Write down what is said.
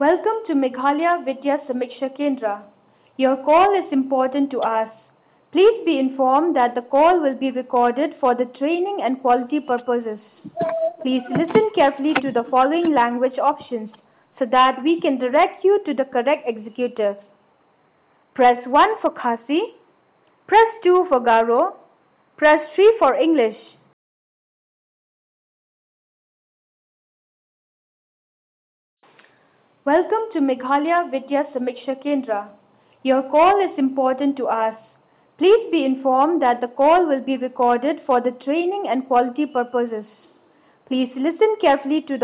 Welcome to Meghalaya Vidya Samiksha Kendra. Your call is important to us. Please be informed that the call will be recorded for the training and quality purposes. Please listen carefully to the following language options so that we can direct you to the correct executive. Press 1 for Khasi, press 2 for Garo, press 3 for English. Welcome to Meghalaya Vidya Samiksha Kendra. Your call is important to us. Please be informed that the call will be recorded for the training and quality purposes. Please listen carefully to the